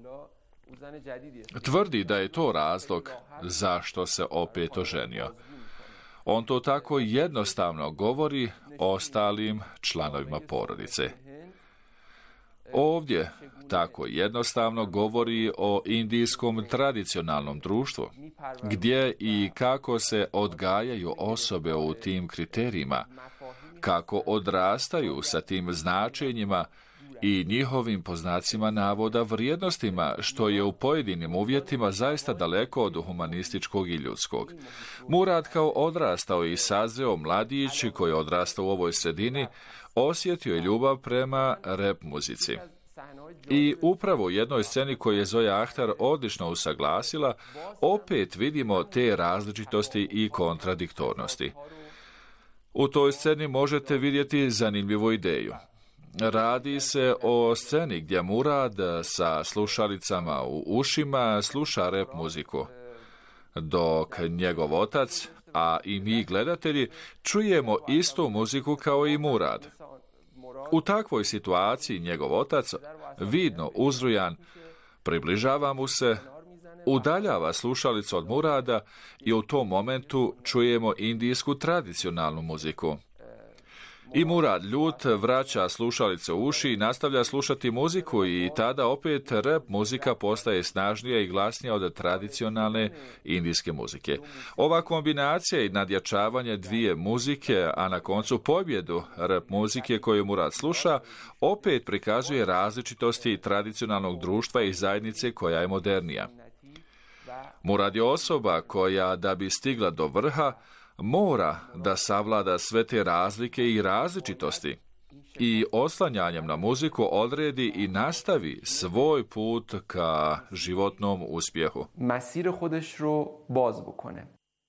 Tvrdi da je to razlog zašto se opet oženio. On to tako jednostavno govori ostalim članovima porodice. Ovdje tako jednostavno govori o indijskom tradicionalnom društvu, gdje i kako se odgajaju osobe u tim kriterijima, kako odrastaju sa tim značenjima i njihovim poznacima navoda vrijednostima, što je u pojedinim uvjetima zaista daleko od humanističkog i ljudskog. Murad kao odrastao i sazreo mladić koji je odrastao u ovoj sredini, osjetio je ljubav prema rap muzici. I upravo u jednoj sceni koju je Zoja Ahtar odlično usaglasila, opet vidimo te različitosti i kontradiktornosti. U toj sceni možete vidjeti zanimljivu ideju. Radi se o sceni gdje Murad sa slušalicama u ušima sluša rap muziku, dok njegov otac, a i mi gledatelji, čujemo istu muziku kao i Murad. U takvoj situaciji njegov otac, vidno uzrujan, približava mu se, udaljava slušalicu od Murada i u tom momentu čujemo indijsku tradicionalnu muziku. I Murad ljut vraća slušalice u uši i nastavlja slušati muziku i tada opet rap muzika postaje snažnija i glasnija od tradicionalne indijske muzike. Ova kombinacija i nadjačavanje dvije muzike, a na koncu pobjedu rap muzike koju Murad sluša, opet prikazuje različitosti tradicionalnog društva i zajednice koja je modernija. Murad je osoba koja, da bi stigla do vrha, mora da savlada sve te razlike i različitosti i oslanjanjem na muziku odredi i nastavi svoj put ka životnom uspjehu. مسیر خودش رو باز بکنه.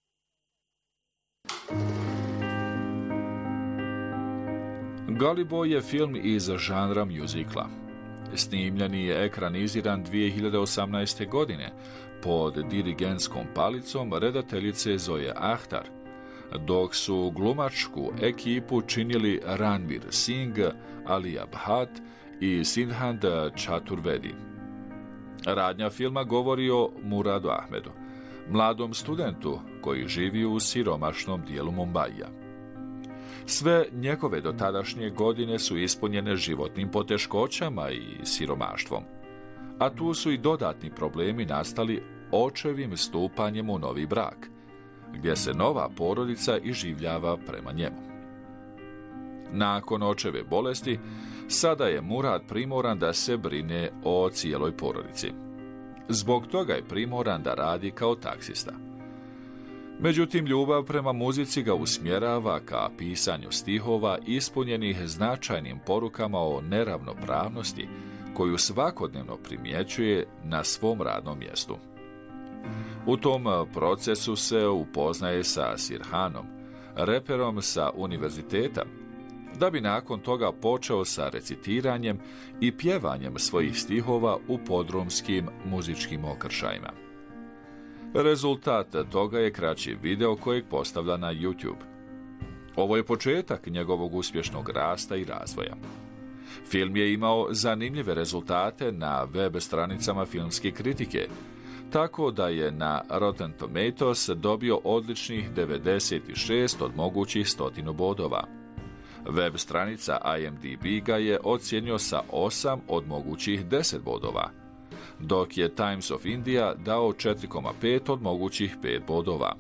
Gully Boy je film iz žanra muzikla. Snimljen je ekraniziran 2018. godine pod dirigentskom palicom redateljice Zoje Ahtar, dok su glumačku ekipu činili Ranveer Singh, Alia Bhatt i Sidhant Chaturvedi. Radnja filma govori o Muradu Ahmedu, mladom studentu koji živi u siromašnom dijelu Mumbaija. Sve njegove dotadašnje godine su ispunjene životnim poteškoćama i siromaštvom, a tu su i dodatni problemi nastali očevim stupanjem u novi brak, gdje se nova porodica iživljava prema njemu. Nakon očeve bolesti, sada je Murad primoran da se brine o cijeloj porodici. Zbog toga je primoran da radi kao taksista. Međutim, ljubav prema muzici ga usmjerava ka pisanju stihova ispunjenih značajnim porukama o neravnopravnosti koju svakodnevno primjećuje na svom radnom mjestu. U tom procesu se upoznaje sa Sirhanom, reperom sa univerziteta, da bi nakon toga počeo sa recitiranjem i pjevanjem svojih stihova u podrumskim muzičkim okršajima. Rezultat toga je kraći video kojeg postavlja na YouTube. Ovo je početak njegovog uspješnog rasta i razvoja. Film je imao zanimljive rezultate na web stranicama filmske kritike, tako da je na Rotten Tomatoes dobio odličnih 96 od mogućih 100 bodova. Web stranica IMDb ga je ocijenio sa 8 od mogućih 10 bodova, dok je Times of India dao 4,5 od mogućih 5 bodova.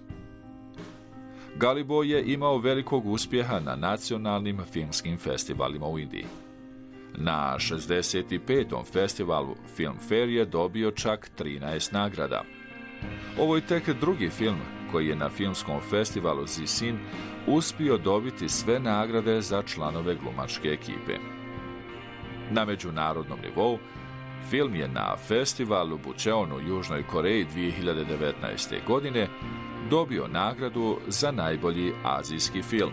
Gully je imao velikog uspjeha na nacionalnim filmskim festivalima u Indiji. Na 65. festivalu Filmfare je dobio čak 13 nagrada. Ovo je tek drugi film koji je na filmskom festivalu Zisin uspio dobiti sve nagrade za članove glumačke ekipe. Na međunarodnom nivou, film je na festivalu Bucheon u Južnoj Koreji 2019. godine dobio nagradu za najbolji azijski film.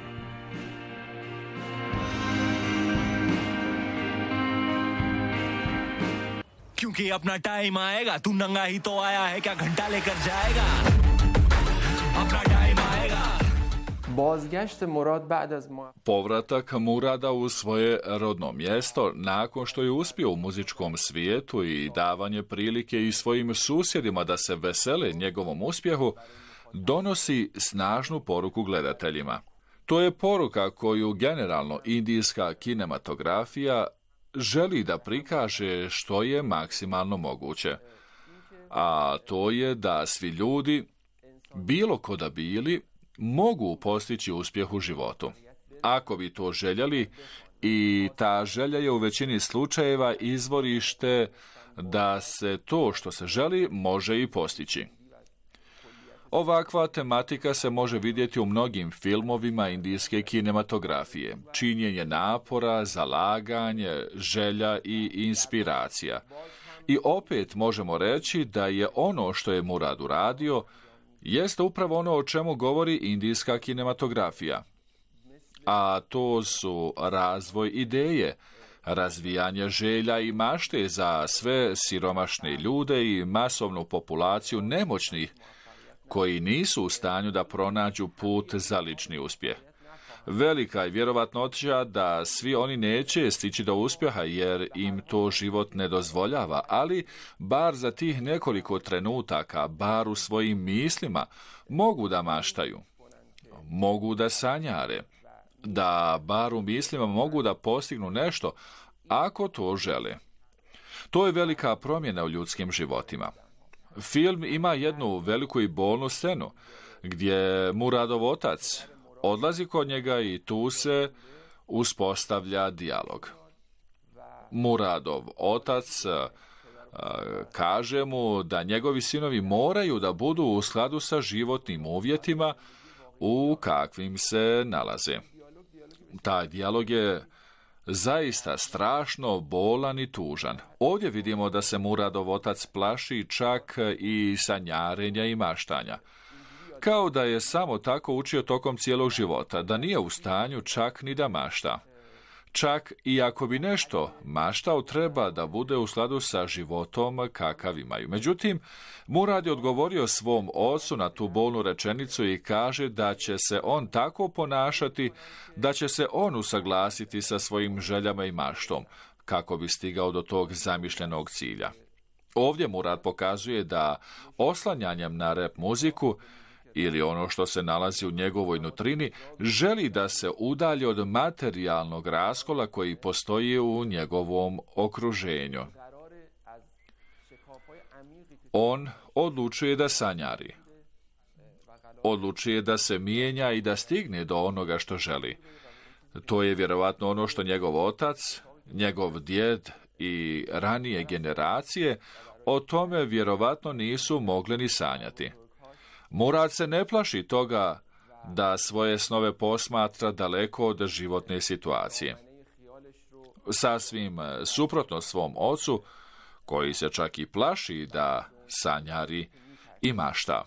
क्योंकि अपना टाइम आएगा तू नंगा ही तो आया है क्या घंटा लेकर जाएगा अपना टाइम आएगा. Bozgashte Murad ba'd az Povratak Murada u svoje rodno mjesto nakon što je uspio u muzičkom svijetu i davanje prilike i svojim susjedima da se vesele njegovom uspjehu donosi snažnu poruku gledateljima. To je poruka koju generalno indijska kinematografija želi da prikaže što je maksimalno moguće, a to je da svi ljudi, bilo ko da bili, mogu postići uspjeh u životu. Ako bi to željeli, i ta želja je u većini slučajeva izvorište da se to što se želi može i postići. Ovakva tematika se može vidjeti u mnogim filmovima indijske kinematografije. Činjenje napora, zalaganje, želja i inspiracija. I opet možemo reći da je ono što je Murad uradio jeste upravo ono o čemu govori indijska kinematografija. A to su razvoj ideje, razvijanje želja i mašte za sve siromašne ljude i masovnu populaciju nemoćnih koji nisu u stanju da pronađu put za lični uspjeh. Velika je vjerovatnoća da svi oni neće stići do uspjeha jer im to život ne dozvoljava, ali bar za tih nekoliko trenutaka, bar u svojim mislima, mogu da maštaju, mogu da sanjare, da bar u mislima mogu da postignu nešto ako to žele. To je velika promjena u ljudskim životima. Film ima jednu veliku i bolnu scenu gdje Muradov otac odlazi kod njega i tu se uspostavlja dijalog. Muradov otac kaže mu da njegovi sinovi moraju da budu u skladu sa životnim uvjetima u kakvim se nalaze. Taj dijalog je zaista strašno bolan i tužan. Ovdje vidimo da se Muradov otac plaši čak i sanjarenja i maštanja. Kao da je samo tako učio tokom cijelog života, da nije u stanju čak ni da mašta. Čak i ako bi nešto maštao, treba da bude u skladu sa životom kakav imaju. Međutim, Murad je odgovorio svom ocu na tu bolnu rečenicu i kaže da će se on tako ponašati, da će se on usaglasiti sa svojim željama i maštom, kako bi stigao do tog zamišljenog cilja. Ovdje Murad pokazuje da oslanjanjem na rap muziku ili ono što se nalazi u njegovoj nutrini, želi da se udalji od materijalnog raskola koji postoji u njegovom okruženju. On odlučuje da sanjari. Odlučuje da se mijenja i da stigne do onoga što želi. To je vjerovatno ono što njegov otac, njegov djed i ranije generacije o tome vjerovatno nisu mogli ni sanjati. Murad se ne plaši toga da svoje snove posmatra daleko od životne situacije. Sasvim suprotno svom ocu, koji se čak i plaši da sanjari i mašta.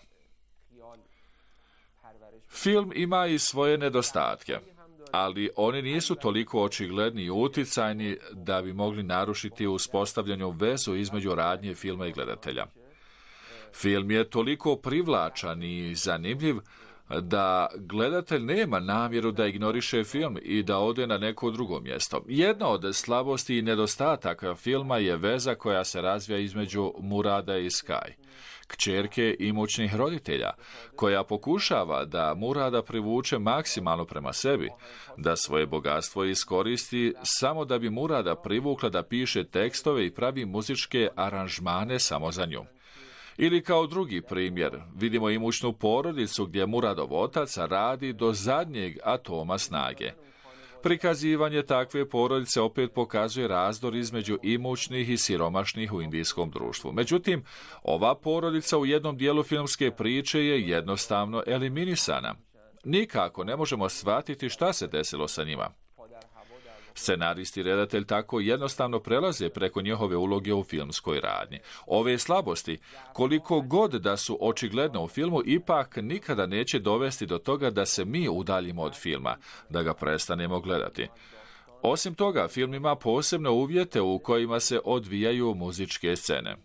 Film ima i svoje nedostatke, ali oni nisu toliko očigledni i uticajni da bi mogli narušiti uspostavljanju vezu između radnje filma i gledatelja. Film je toliko privlačan i zanimljiv da gledatelj nema namjeru da ignoriše film i da ode na neko drugo mjesto. Jedna od slabosti i nedostataka filma je veza koja se razvija između Murada i Sky, kćerke imućnih roditelja, koja pokušava da Murada privuče maksimalno prema sebi, da svoje bogatstvo iskoristi samo da bi Murada privukla da piše tekstove i pravi muzičke aranžmane samo za nju. Ili kao drugi primjer, vidimo imućnu porodicu gdje Muradov otac radi do zadnjeg atoma snage. Prikazivanje takve porodice opet pokazuje razdor između imućnih i siromašnih u indijskom društvu. Međutim, ova porodica u jednom dijelu filmske priče je jednostavno eliminisana. Nikako ne možemo shvatiti šta se desilo sa njima. Scenarist i redatelj tako jednostavno prelaze preko njihove uloge u filmskoj radnji. Ove slabosti, koliko god da su očigledne u filmu, ipak nikada neće dovesti do toga da se mi udaljimo od filma, da ga prestanemo gledati. Osim toga, film ima posebne uvjete u kojima se odvijaju muzičke scene.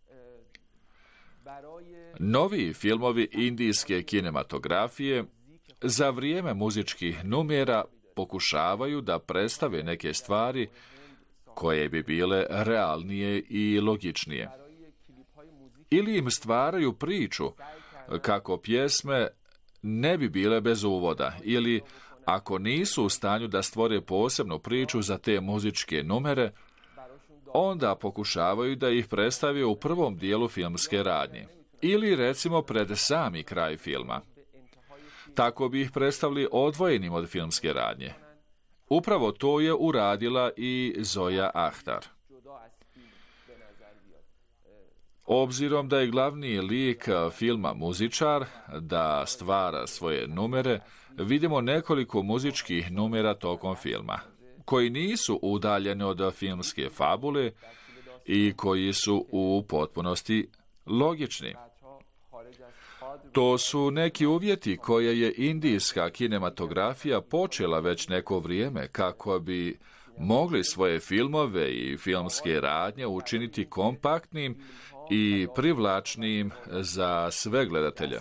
Novi filmovi indijske kinematografije za vrijeme muzičkih numera pokušavaju da predstave neke stvari koje bi bile realnije i logičnije. Ili im stvaraju priču kako pjesme ne bi bile bez uvoda, ili ako nisu u stanju da stvore posebnu priču za te muzičke numere, onda pokušavaju da ih predstave u prvom dijelu filmske radnje, ili recimo pred sami kraj filma. Tako bi ih predstavili odvojenim od filmske radnje. Upravo to je uradila i Zoya Akhtar. Obzirom da je glavni lik filma muzičar, da stvara svoje numere, vidimo nekoliko muzičkih numera tokom filma, koji nisu udaljeni od filmske fabule i koji su u potpunosti logični. To su neki uvjeti koje je indijska kinematografija počela već neko vrijeme kako bi mogli svoje filmove i filmske radnje učiniti kompaktnim i privlačnim za sve gledatelje.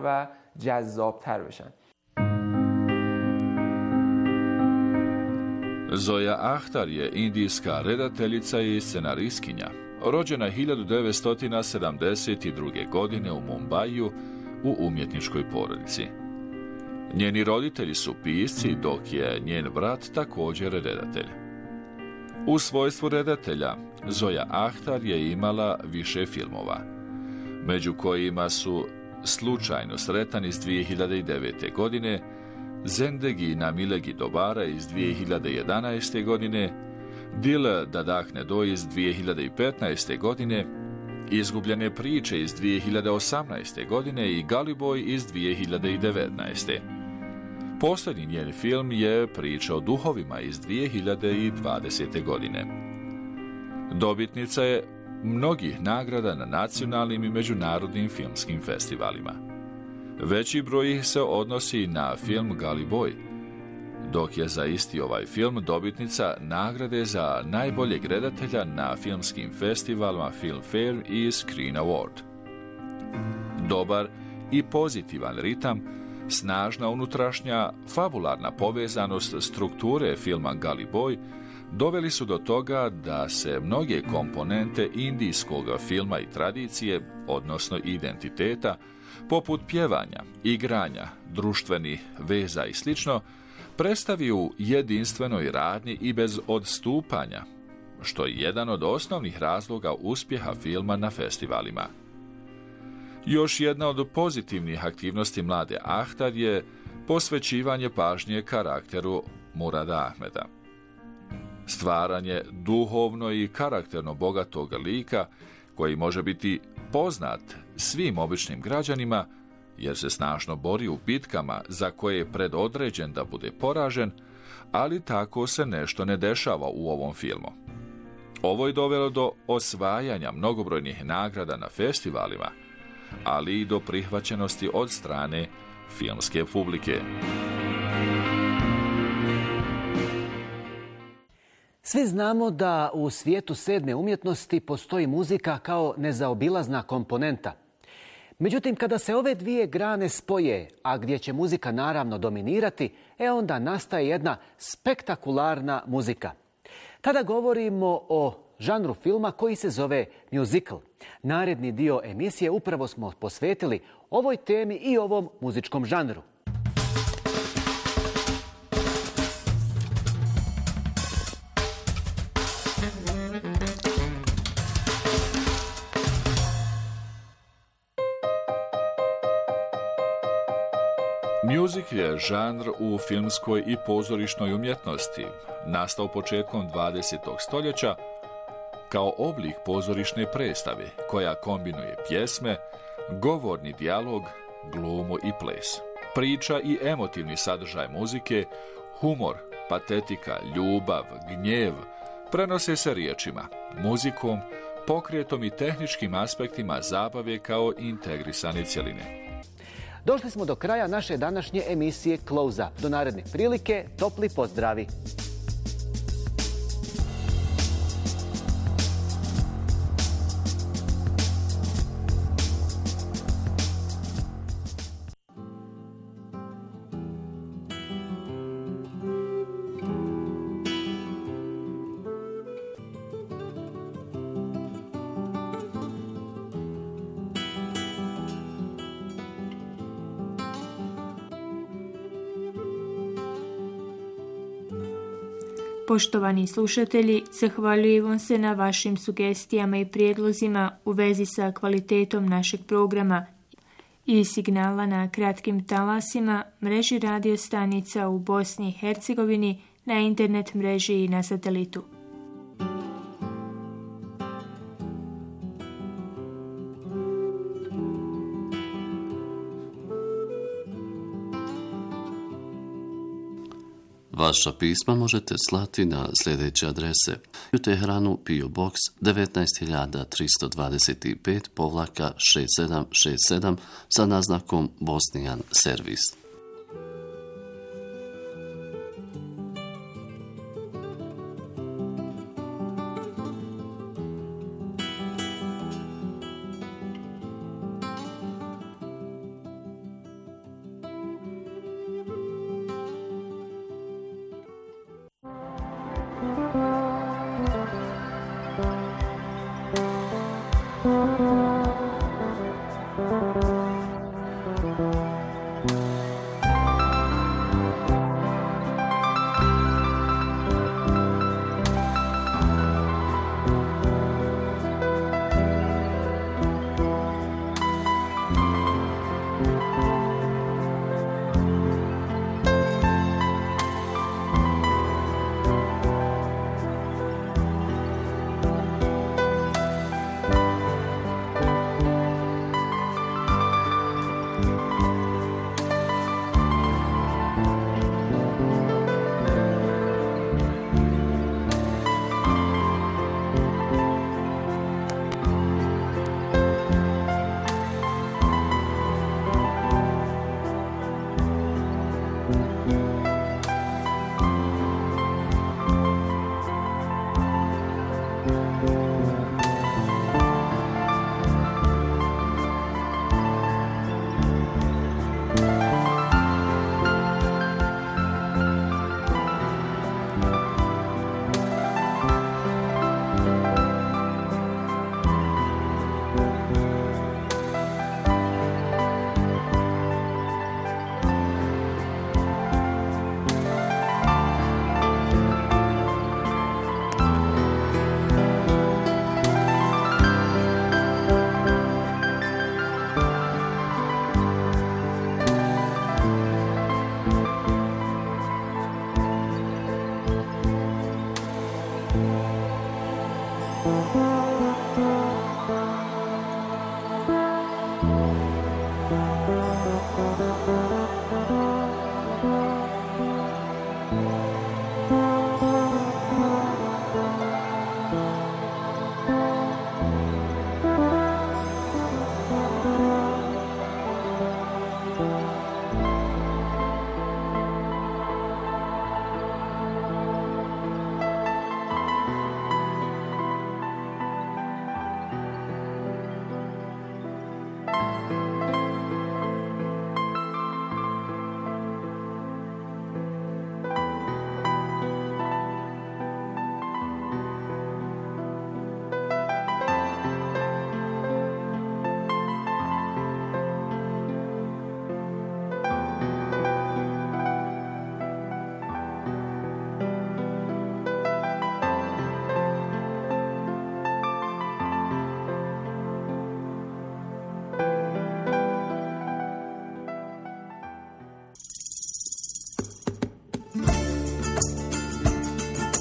Zoya Akhtar je indijska redateljica i scenaristkinja. Rođena 1972. godine u Mumbaju u umjetničkoj porodici. Njeni roditelji su pisci, dok je njen brat također redatelj. U svojstvu redatelja, Zoya Akhtar je imala više filmova, među kojima su Slučajno sretan iz 2009. godine, Zendegi na Milegi Dobara iz 2011. godine, Dil da dahne do iz 2015. godine, Izgubljene priče iz 2018. godine i Galiboj iz 2019. Posljednji njen film je Priča o duhovima iz 2020. godine. Dobitnica je mnogih nagrada na nacionalnim i međunarodnim filmskim festivalima. Veći broj ih se odnosi na film Galiboj, dok je za isti ovaj film dobitnica nagrade za najboljeg redatelja na filmskim festivalima Filmfare i Screen Award. Dobar i pozitivan ritam, snažna unutrašnja fabularna povezanost strukture filma Galiboj doveli su do toga da se mnoge komponente indijskog filma i tradicije, odnosno identiteta, poput pjevanja, igranja, društvenih veza i sl., predstavi u jedinstvenoj radnji i bez odstupanja, što je jedan od osnovnih razloga uspjeha filma na festivalima. Još jedna od pozitivnih aktivnosti mlade Akhtar je posvećivanje pažnje karakteru Murada Ahmeda. Stvaranje duhovno i karakterno bogatog lika koji može biti poznat svim običnim građanima jer se snažno bori u bitkama za koje je predodređen da bude poražen, ali tako se nešto ne dešava u ovom filmu. Ovo je dovelo do osvajanja mnogobrojnih nagrada na festivalima, ali i do prihvaćenosti od strane filmske publike. Svi znamo da u svijetu sedme umjetnosti postoji muzika kao nezaobilazna komponenta. Međutim, kada se ove dvije grane spoje, a gdje će muzika naravno dominirati, onda nastaje jedna spektakularna muzika. Tada govorimo o žanru filma koji se zove musical. Naredni dio emisije upravo smo posvetili ovoj temi i ovom muzičkom žanru. Musical je žanr u filmskoj i pozorišnoj umjetnosti, nastao početkom 20. stoljeća kao oblik pozorišne predstave koja kombinuje pjesme, govorni dijalog, glumu i ples. Priča i emotivni sadržaj muzike, humor, patetika, ljubav, gnjev prenose se riječima, muzikom, pokretom i tehničkim aspektima zabave kao integrisane cjeline. Došli smo do kraja naše današnje emisije Close Up. Do naredne prilike, topli pozdravi! Poštovani slušatelji, zahvaljujemo se na vašim sugestijama i prijedlozima u vezi sa kvalitetom našeg programa i signala na kratkim talasima, mreži radio stanica u Bosni i Hercegovini, na internet mreži i na satelitu. Vaša pisma možete slati na sljedeće adrese: u Teheranu PO Box 19325-6767 sa naznakom Bosnian Servis.